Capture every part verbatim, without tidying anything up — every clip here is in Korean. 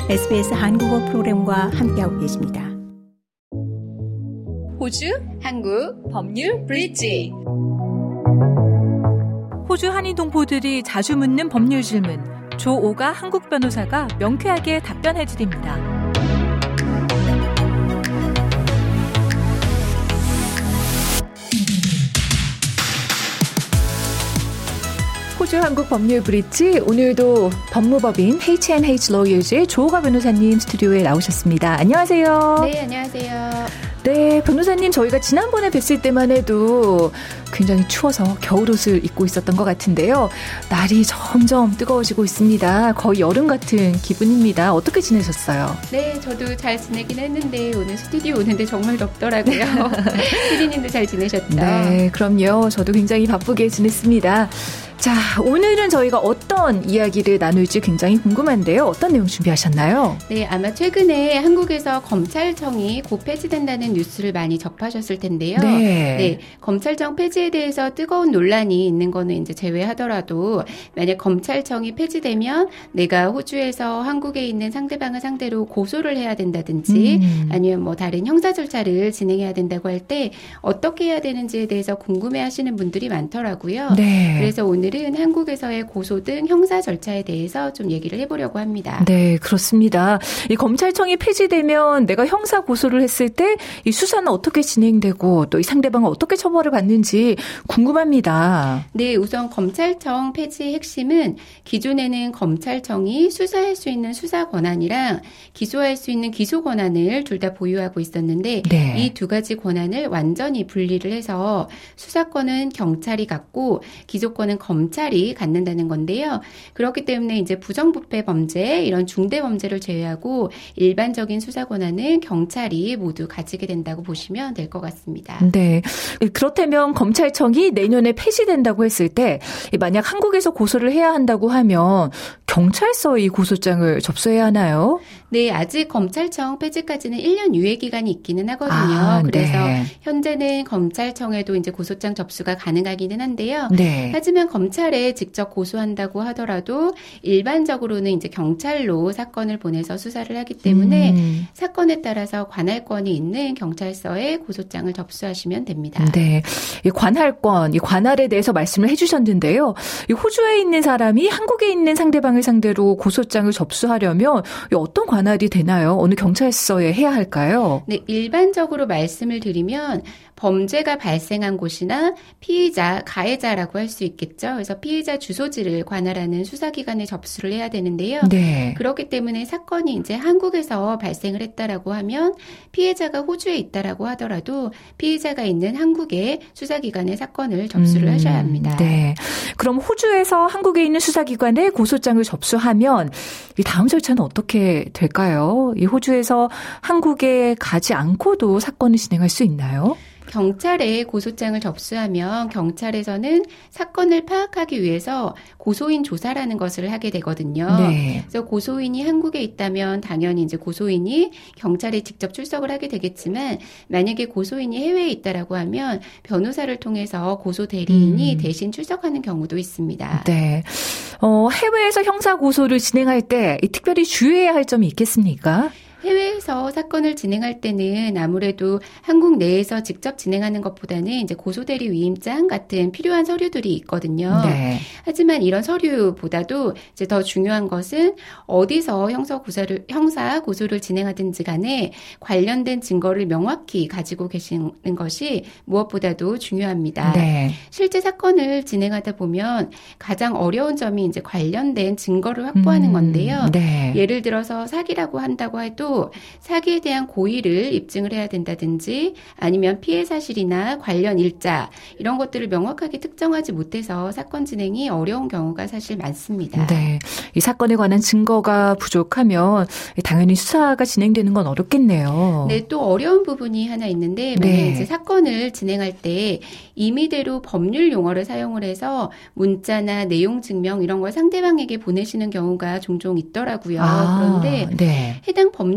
에스비에스 한국어 프로그램과 함께하고 계십니다. 호주, 한국, 법률 브릿지. 호주 한인 동포들이 자주 묻는 법률 질문, 조오가 한국 변호사가 명쾌하게 답변해 드립니다. 호주 한국 법률 브릿지, 오늘도 법무법인 에이치 앤 에이치 Lawyers의 조오가 변호사님 스튜디오에 나오셨습니다. 안녕하세요. 네, 안녕하세요. 네, 변호사님, 저희가 지난번에 뵀을 때만 해도 굉장히 추워서 겨울옷을 입고 있었던 것 같은데요. 날이 점점 뜨거워지고 있습니다. 거의 여름 같은 기분입니다. 어떻게 지내셨어요? 네, 저도 잘 지내긴 했는데 오늘 스튜디오 오는데 정말 덥더라고요. 피디님도 잘 지내셨죠? 네, 그럼요. 저도 굉장히 바쁘게 지냈습니다. 자, 오늘은 저희가 어떤 이야기를 나눌지 굉장히 궁금한데요. 어떤 내용 준비하셨나요? 네, 아마 최근에 한국에서 검찰청이 곧 폐지된다는 뉴스를 많이 접하셨을 텐데요. 네. 네, 검찰청 폐지에 대해서 뜨거운 논란이 있는 거는 이제 제외하더라도 만약 검찰청이 폐지되면 내가 호주에서 한국에 있는 상대방을 상대로 고소를 해야 된다든지 음. 아니면 뭐 다른 형사 절차를 진행해야 된다고 할 때 어떻게 해야 되는지에 대해서 궁금해하시는 분들이 많더라고요. 네. 그래서 오늘 오늘은 한국에서의 고소 등 형사 절차에 대해서 좀 얘기를 해보려고 합니다. 네, 그렇습니다. 이 검찰청이 폐지되면 내가 형사 고소를 했을 때 이 수사는 어떻게 진행되고 또 이 상대방은 어떻게 처벌을 받는지 궁금합니다. 네, 우선 검찰청 폐지의 핵심은 기존에는 검찰청이 수사할 수 있는 수사 권한이랑 기소할 수 있는 기소 권한을 둘 다 보유하고 있었는데 네. 이 두 가지 권한을 완전히 분리를 해서 수사권은 경찰이 갖고 기소권은 검찰이 검찰이 갖는다는 건데요. 그렇기 때문에 이제 부정부패 범죄, 이런 중대 범죄를 제외하고 일반적인 수사 권한은 경찰이 모두 가지게 된다고 보시면 될 것 같습니다. 네. 그렇다면 검찰청이 내년에 폐지된다고 했을 때 만약 한국에서 고소를 해야 한다고 하면 경찰서에 이 고소장을 접수해야 하나요? 네, 아직 검찰청 폐지까지는 일 년 유예 기간이 있기는 하거든요. 아, 그래서 네. 현재는 검찰청에도 이제 고소장 접수가 가능하기는 한데요. 네. 하지만 검찰에 직접 고소한다고 하더라도 일반적으로는 이제 경찰로 사건을 보내서 수사를 하기 때문에 음. 사건에 따라서 관할권이 있는 경찰서에 고소장을 접수하시면 됩니다. 네, 이 관할권, 이 관할에 대해서 말씀을 해주셨는데요. 이 호주에 있는 사람이 한국에 있는 상대방을 상대로 고소장을 접수하려면 어떤 관할이 되나요? 어느 경찰서에 해야 할까요? 네, 일반적으로 말씀을 드리면 범죄가 발생한 곳이나 피의자, 가해자라고 할 수 있겠죠. 그래서 피의자 주소지를 관할하는 수사기관에 접수를 해야 되는데요. 네. 그렇기 때문에 사건이 이제 한국에서 발생을 했다라고 하면 피해자가 호주에 있다라고 하더라도 피의자가 있는 한국의 수사기관에 사건을 접수를 음, 하셔야 합니다. 네. 그럼 호주에서 한국에 있는 수사기관에 고소장을 접수하면 이 다음 절차는 어떻게 될까요? 이 호주에서 한국에 가지 않고도 사건을 진행할 수 있나요? 경찰에 고소장을 접수하면 경찰에서는 사건을 파악하기 위해서 고소인 조사라는 것을 하게 되거든요. 네. 그래서 고소인이 한국에 있다면 당연히 이제 고소인이 경찰에 직접 출석을 하게 되겠지만 만약에 고소인이 해외에 있다라고 하면 변호사를 통해서 고소 대리인이 음. 대신 출석하는 경우도 있습니다. 네. 어, 해외에서 형사 고소를 진행할 때 특별히 주의해야 할 점이 있겠습니까? 해외에서 사건을 진행할 때는 아무래도 한국 내에서 직접 진행하는 것보다는 이제 고소대리 위임장 같은 필요한 서류들이 있거든요. 네. 하지만 이런 서류보다도 이제 더 중요한 것은 어디서 형사 고소를, 형사 고소를 진행하든지 간에 관련된 증거를 명확히 가지고 계시는 것이 무엇보다도 중요합니다. 네. 실제 사건을 진행하다 보면 가장 어려운 점이 이제 관련된 증거를 확보하는 음, 건데요. 네. 예를 들어서 사기라고 한다고 해도 사기에 대한 고의를 입증을 해야 된다든지 아니면 피해 사실이나 관련 일자 이런 것들을 명확하게 특정하지 못해서 사건 진행이 어려운 경우가 사실 많습니다. 네, 이 사건에 관한 증거가 부족하면 당연히 수사가 진행되는 건 어렵겠네요. 네, 또 어려운 부분이 하나 있는데 만약 네. 이제 사건을 진행할 때 임의대로 법률 용어를 사용을 해서 문자나 내용 증명 이런 걸 상대방에게 보내시는 경우가 종종 있더라고요. 아, 그런데 네. 해당 법률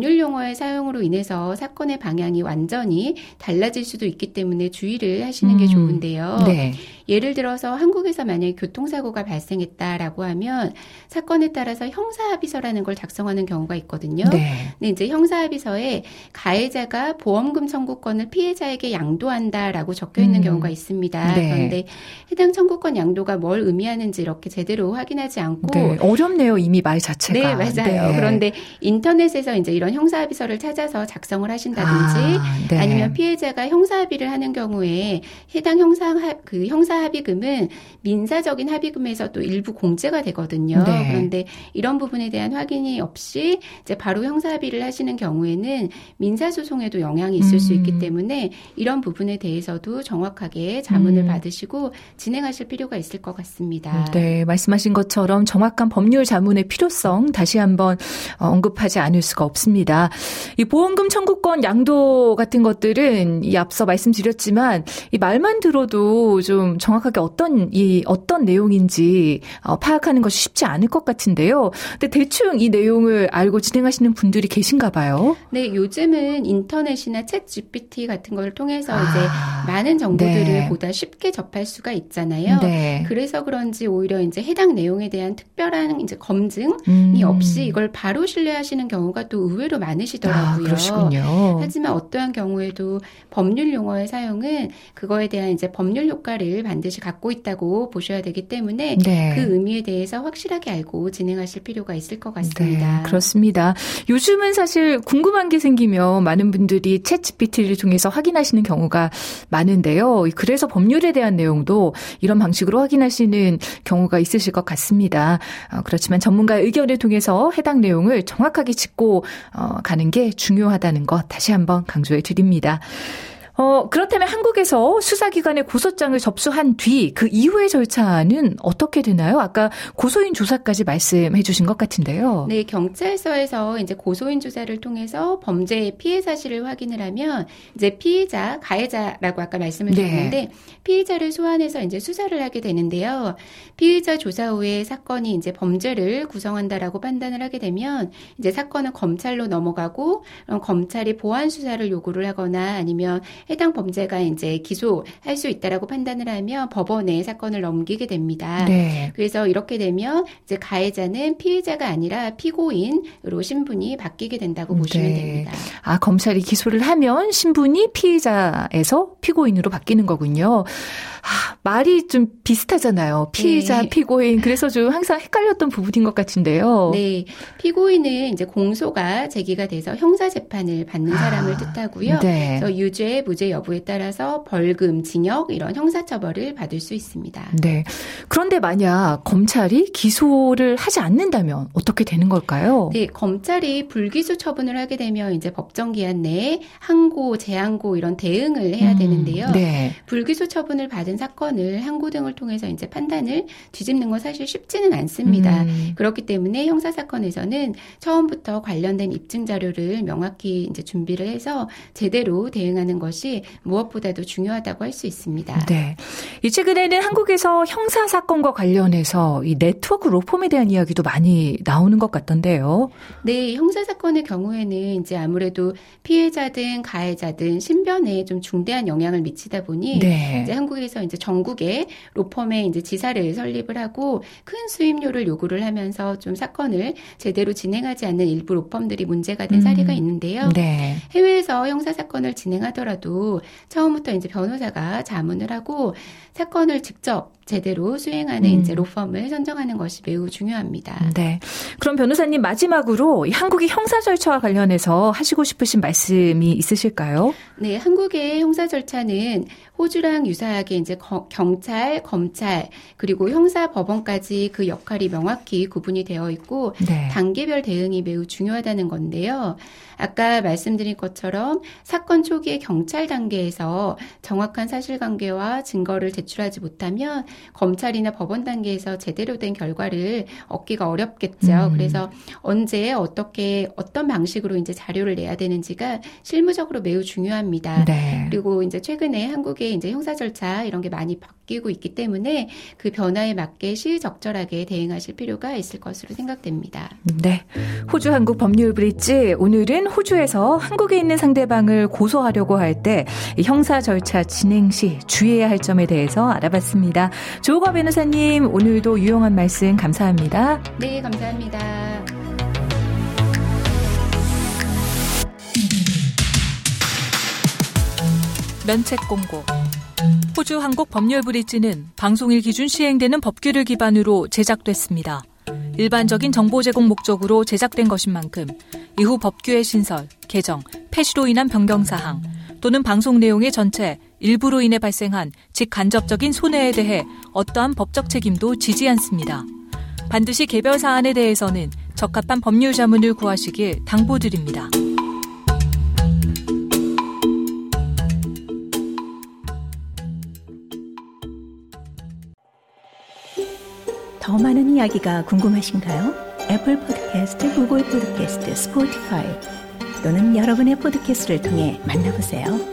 법률 용어의 사용으로 인해서 사건의 방향이 완전히 달라질 수도 있기 때문에 주의를 하시는 게 음, 좋은데요. 네. 예를 들어서 한국에서 만약에 교통사고가 발생했다라고 하면 사건에 따라서 형사합의서라는 걸 작성하는 경우가 있거든요. 네. 근데 이제 형사합의서에 가해자가 보험금 청구권을 피해자에게 양도한다라고 적혀 있는 음. 경우가 있습니다. 네. 그런데 해당 청구권 양도가 뭘 의미하는지 이렇게 제대로 확인하지 않고 네. 어렵네요. 이미 말 자체가. 네, 맞아요. 네. 그런데 인터넷에서 이제 이런 형사합의서를 찾아서 작성을 하신다든지 아, 네. 아니면 피해자가 형사합의를 하는 경우에 해당 형사 그 형사 합의금은 민사적인 합의금에서 또 일부 공제가 되거든요. 네. 그런데 이런 부분에 대한 확인이 없이 이제 바로 형사 합의를 하시는 경우에는 민사소송에도 영향이 있을 음. 수 있기 때문에 이런 부분에 대해서도 정확하게 자문을 음. 받으시고 진행하실 필요가 있을 것 같습니다. 네, 말씀하신 것처럼 정확한 법률 자문의 필요성 다시 한번 언급하지 않을 수가 없습니다. 이 보험금 청구권 양도 같은 것들은 이 앞서 말씀드렸지만 이 말만 들어도 좀 정확하게 어떤 이 어떤 내용인지 어, 파악하는 것이 쉽지 않을 것 같은데요. 근데 대충 이 내용을 알고 진행하시는 분들이 계신가 봐요. 네, 요즘은 인터넷이나 챗 지피티 같은 걸 통해서 아, 이제 많은 정보들을 네. 보다 쉽게 접할 수가 있잖아요. 네. 그래서 그런지 오히려 이제 해당 내용에 대한 특별한 이제 검증이 음. 없이 이걸 바로 신뢰하시는 경우가 또 의외로 많으시더라고요. 아, 그러시군요. 하지만 어떠한 경우에도 법률 용어의 사용은 그거에 대한 이제 법률 효과를 반드시 갖고 있다고 보셔야 되기 때문에 네. 그 의미에 대해서 확실하게 알고 진행하실 필요가 있을 것 같습니다. 네, 그렇습니다. 요즘은 사실 궁금한 게 생기면 많은 분들이 챗 지피티를 통해서 확인하시는 경우가 많은데요. 그래서 법률에 대한 내용도 이런 방식으로 확인하시는 경우가 있으실 것 같습니다. 어, 그렇지만 전문가의 의견을 통해서 해당 내용을 정확하게 짚고 어, 가는 게 중요하다는 것 다시 한번 강조해 드립니다. 어, 그렇다면 한국에서 수사기관에 고소장을 접수한 뒤 그 이후의 절차는 어떻게 되나요? 아까 고소인 조사까지 말씀해 주신 것 같은데요. 네, 경찰서에서 이제 고소인 조사를 통해서 범죄의 피해 사실을 확인을 하면 이제 피의자, 가해자라고 아까 말씀을 드렸는데 네. 피의자를 소환해서 이제 수사를 하게 되는데요. 피의자 조사 후에 사건이 이제 범죄를 구성한다라고 판단을 하게 되면 이제 사건은 검찰로 넘어가고 그럼 검찰이 보완 수사를 요구를 하거나 아니면 해당 범죄가 이제 기소할 수 있다라고 판단을 하면 법원에 사건을 넘기게 됩니다. 네. 그래서 이렇게 되면 이제 가해자는 피의자가 아니라 피고인으로 신분이 바뀌게 된다고 보시면 네. 됩니다. 아, 검찰이 기소를 하면 신분이 피의자에서 피고인으로 바뀌는 거군요. 아, 말이 좀 비슷하잖아요. 피의자, 네. 피고인. 그래서 좀 항상 헷갈렸던 부분인 것 같은데요. 네, 피고인은 이제 공소가 제기가 돼서 형사 재판을 받는 사람을 아, 뜻하고요. 네. 그래서 유죄, 무죄 여부에 따라서 벌금, 징역 이런 형사 처벌을 받을 수 있습니다. 네. 그런데 만약 검찰이 기소를 하지 않는다면 어떻게 되는 걸까요? 네, 검찰이 불기소 처분을 하게 되면 이제 법정 기한 내에 항고, 재항고 이런 대응을 해야 음, 되는데요. 네. 불기소 처분을 받은 사건을 항고 등을 통해서 이제 판단을 뒤집는 건 사실 쉽지는 않습니다. 음. 그렇기 때문에 형사 사건에서는 처음부터 관련된 입증 자료를 명확히 이제 준비를 해서 제대로 대응하는 것이 무엇보다도 중요하다고 할 수 있습니다. 네. 이 최근에는 한국에서 형사 사건과 관련해서 이 네트워크 로펌에 대한 이야기도 많이 나오는 것 같던데요. 네, 형사 사건의 경우에는 이제 아무래도 피해자든 가해자든 신변에 좀 중대한 영향을 미치다 보니 네. 이제 한국에서 이제 전국에 로펌에 이제 지사를 설립을 하고 큰 수임료를 요구를 하면서 좀 사건을 제대로 진행하지 않는 일부 로펌들이 문제가 된 음. 사례가 있는데요. 네. 해외에서 형사 사건을 진행하더라도 처음부터 이제 변호사가 자문을 하고 사건을 직접 제대로 수행하는 음. 이제 로펌을 선정하는 것이 매우 중요합니다. 네. 그럼 변호사님 마지막으로 이 한국의 형사 절차와 관련해서 하시고 싶으신 말씀이 있으실까요? 네, 한국의 형사 절차는 호주랑 유사하게 이제 거, 경찰, 검찰, 그리고 형사 법원까지 그 역할이 명확히 구분이 되어 있고 네. 단계별 대응이 매우 중요하다는 건데요. 아까 말씀드린 것처럼 사건 초기의 경찰 단계에서 정확한 사실관계와 증거를 제출하지 못하면 검찰이나 법원 단계에서 제대로 된 결과를 얻기가 어렵겠죠. 음. 그래서 언제 어떻게 어떤 방식으로 이제 자료를 내야 되는지가 실무적으로 매우 중요합니다. 네. 그리고 이제 최근에 한국의 이제 형사 절차 이런 게 많이 바뀌 바뀌고 있기 때문에 그 변화에 맞게 시의적절하게 대응하실 필요가 있을 것으로 생각됩니다. 네, 호주 한국 법률 브릿지, 오늘은 호주에서 한국에 있는 상대방을 고소하려고 할 때 형사 절차 진행 시 주의해야 할 점에 대해서 알아봤습니다. 조우거 변호사님, 오늘도 유용한 말씀 감사합니다. 네, 감사합니다. 면책 공고. 호주 한국 법률 브릿지는 방송일 기준 시행되는 법규를 기반으로 제작됐습니다. 일반적인 정보 제공 목적으로 제작된 것인 만큼 이후 법규의 신설, 개정, 폐시로 인한 변경사항 또는 방송 내용의 전체, 일부로 인해 발생한 직간접적인 손해에 대해 어떠한 법적 책임도 지지 않습니다. 반드시 개별 사안에 대해서는 적합한 법률 자문을 구하시길 당부드립니다. 더 많은 이야기가 궁금하신가요? 애플 팟캐스트, 구글 팟캐스트, 스포티파이 또는 여러분의 팟캐스트를 통해 만나보세요.